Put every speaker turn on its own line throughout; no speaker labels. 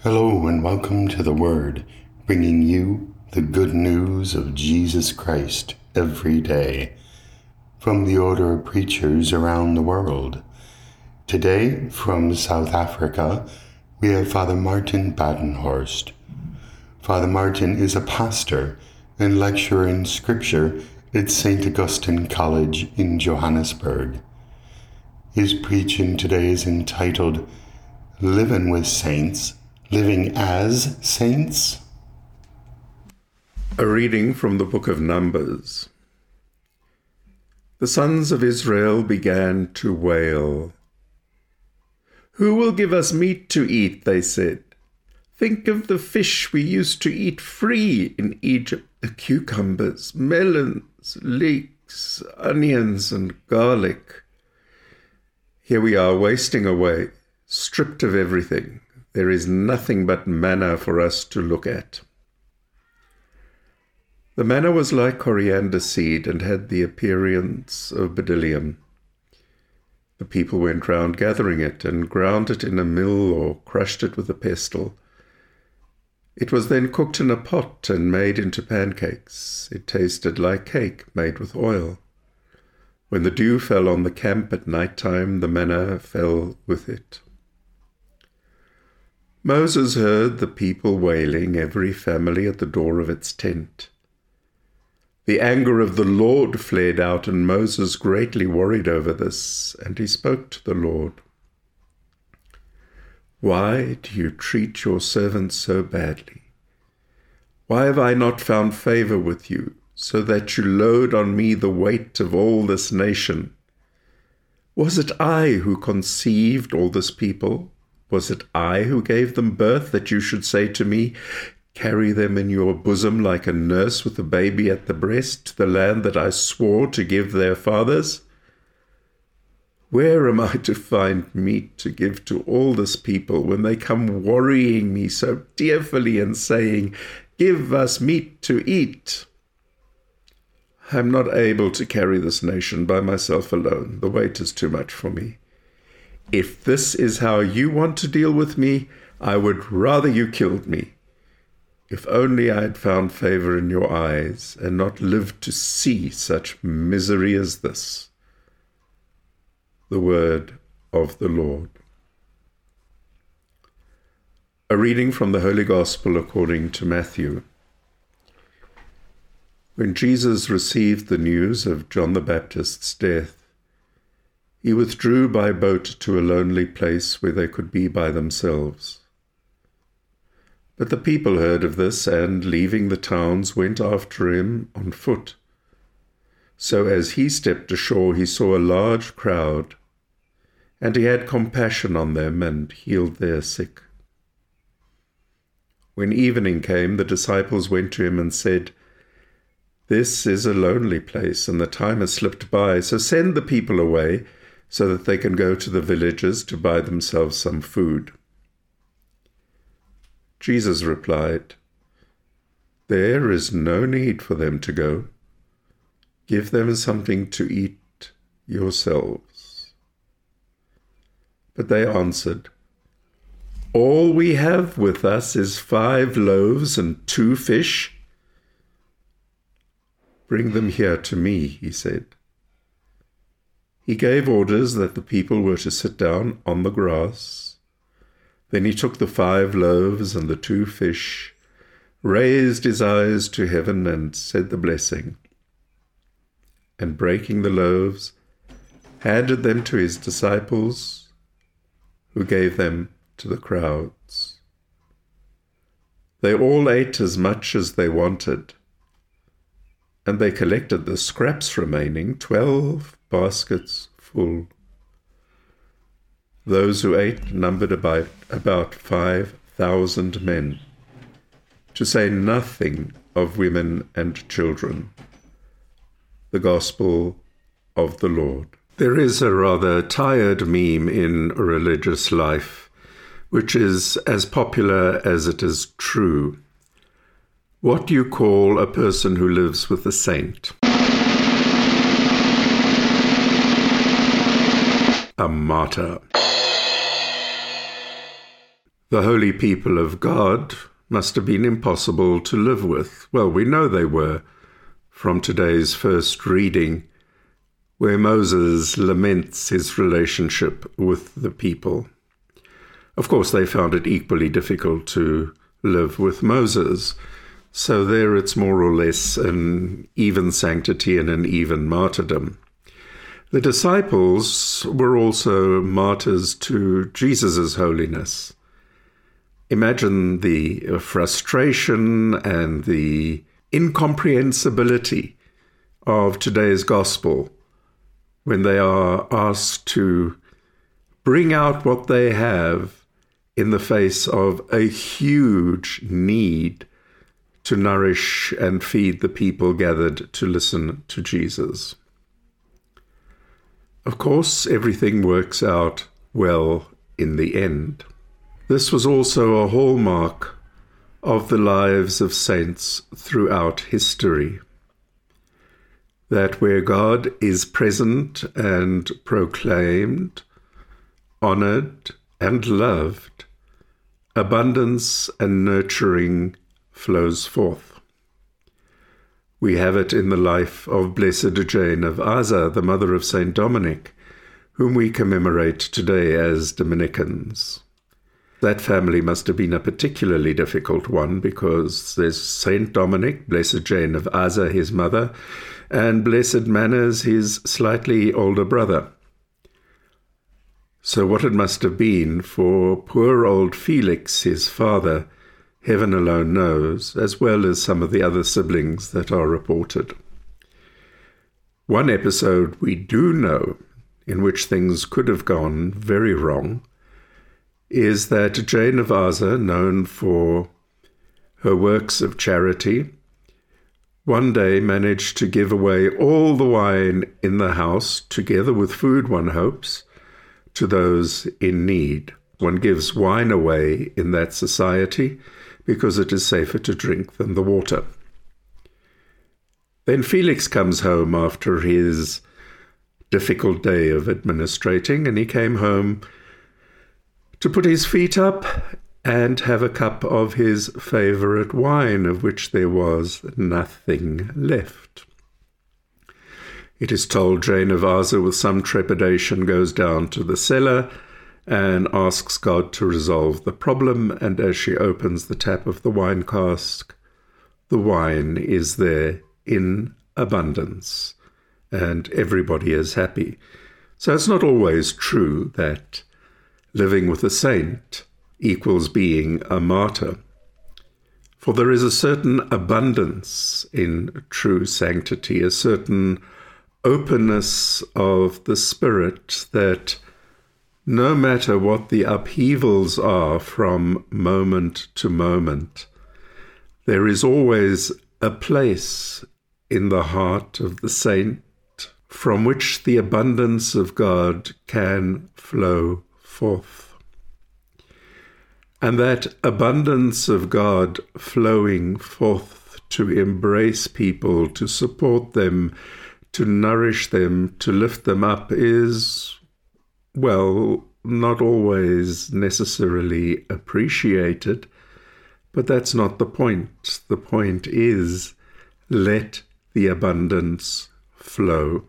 Hello and welcome to The Word, bringing you the good news of Jesus Christ every day from the order of preachers around the world. Today, from South Africa, we have Father Martin Badenhorst. Father Martin is a pastor and lecturer in Scripture at St. Augustine College in Johannesburg. His preaching today is entitled Living with Saints, Living as Saints.
A reading from the book of Numbers. The sons of Israel began to wail. "Who will give us meat to eat?" they said. "Think of the fish we used to eat free in Egypt, the cucumbers, melons, leeks, onions, and garlic. Here we are wasting away, stripped of everything. There is nothing but manna for us to look at." The manna was like coriander seed and had the appearance of bdellium. The people went round gathering it and ground it in a mill or crushed it with a pestle. It was then cooked in a pot and made into pancakes. It tasted like cake made with oil. When the dew fell on the camp at night time, the manna fell with it. Moses heard the people wailing, every family at the door of its tent. The anger of the Lord flared out, and Moses greatly worried over this, and he spoke to the Lord. "Why do you treat your servant so badly? Why have I not found favor with you, so that you load on me the weight of all this nation? Was it I who conceived all this people? Was it I who gave them birth, that you should say to me, 'Carry them in your bosom like a nurse with a baby at the breast, to the land that I swore to give their fathers'? Where am I to find meat to give to all this people when they come worrying me so tearfully and saying, 'Give us meat to eat'? I am not able to carry this nation by myself alone. The weight is too much for me. If this is how you want to deal with me, I would rather you killed me. If only I had found favor in your eyes and not lived to see such misery as this." The word of the Lord. A reading from the Holy Gospel according to Matthew. When Jesus received the news of John the Baptist's death, he withdrew by boat to a lonely place where they could be by themselves. But the people heard of this, and, leaving the towns, went after him on foot. So as he stepped ashore, he saw a large crowd, and he had compassion on them and healed their sick. When evening came, the disciples went to him and said, "This is a lonely place, and the time has slipped by, so send the people away, so that they can go to the villages to buy themselves some food." Jesus replied, "There is no need for them to go. Give them something to eat yourselves." But they answered, "All we have with us is 5 loaves and 2 fish. "Bring them here to me," he said. He gave orders that the people were to sit down on the grass. Then he took the 5 loaves and the 2 fish, raised his eyes to heaven and said the blessing, and breaking the loaves, handed them to his disciples, who gave them to the crowds. They all ate as much as they wanted, and they collected the scraps remaining, 12 baskets full. Those who ate numbered about 5,000 men, to say nothing of women and children. The Gospel of the Lord. There is a rather tired meme in religious life, which is as popular as it is true. What do you call a person who lives with a saint? A martyr. The holy people of God must have been impossible to live with. Well, we know they were from today's first reading, where Moses laments his relationship with the people. Of course, they found it equally difficult to live with Moses, so there it's more or less an even sanctity and an even martyrdom. The disciples were also martyrs to Jesus' holiness. Imagine the frustration and the incomprehensibility of today's gospel when they are asked to bring out what they have in the face of a huge need to nourish and feed the people gathered to listen to Jesus. Of course, everything works out well in the end. This was also a hallmark of the lives of saints throughout history, that where God is present and proclaimed, honored and loved, abundance and nurturing flows forth. We have it in the life of Blessed Jane of Aza, the mother of Saint Dominic, whom we commemorate today as Dominicans. That family must have been a particularly difficult one, because there's Saint Dominic, Blessed Jane of Aza, his mother, and Blessed Manners, his slightly older brother. So what it must have been for poor old Felix, his father, heaven alone knows, as well as some of the other siblings that are reported. One episode we do know, in which things could have gone very wrong, is that Jane of Aza, known for her works of charity, one day managed to give away all the wine in the house, together with food, one hopes, to those in need. One gives wine away in that society because it is safer to drink than the water. Then Felix comes home after his difficult day of administrating, and he came home to put his feet up and have a cup of his favourite wine, of which there was nothing left. It is told Jane of Aza, with some trepidation, goes down to the cellar and asks God to resolve the problem, and as she opens the tap of the wine cask, the wine is there in abundance, and everybody is happy. So it's not always true that living with a saint equals being a martyr, for there is a certain abundance in true sanctity, a certain openness of the spirit that no matter what the upheavals are from moment to moment, there is always a place in the heart of the saint from which the abundance of God can flow forth. And that abundance of God flowing forth to embrace people, to support them, to nourish them, to lift them up is, well, not always necessarily appreciated, but that's not the point. The point is, let the abundance flow.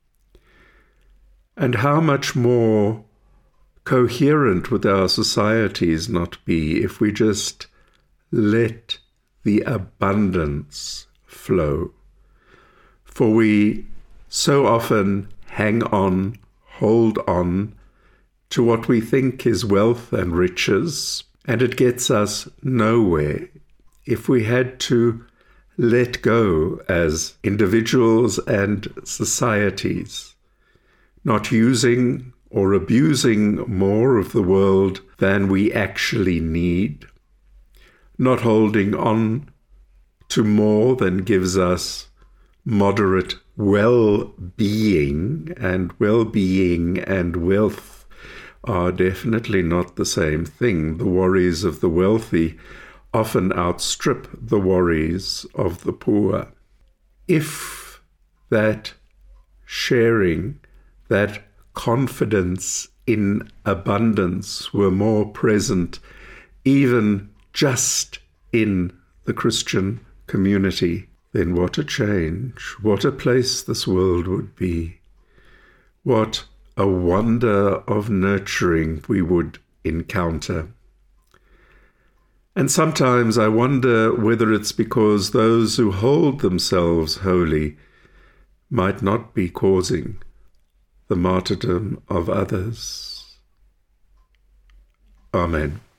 And how much more coherent would our societies not be if we just let the abundance flow? For we so often hang on, hold on to what we think is wealth and riches, and it gets us nowhere. If we had to let go as individuals and societies, not using or abusing more of the world than we actually need, not holding on to more than gives us moderate well-being, and well-being and wealth are definitely not the same thing. The worries of the wealthy often outstrip the worries of the poor. If that sharing, that confidence in abundance were more present even just in the Christian community, then what a change, what a place this world would be. What a wonder of nurturing we would encounter. And sometimes I wonder whether it's because those who hold themselves holy might not be causing the martyrdom of others. Amen.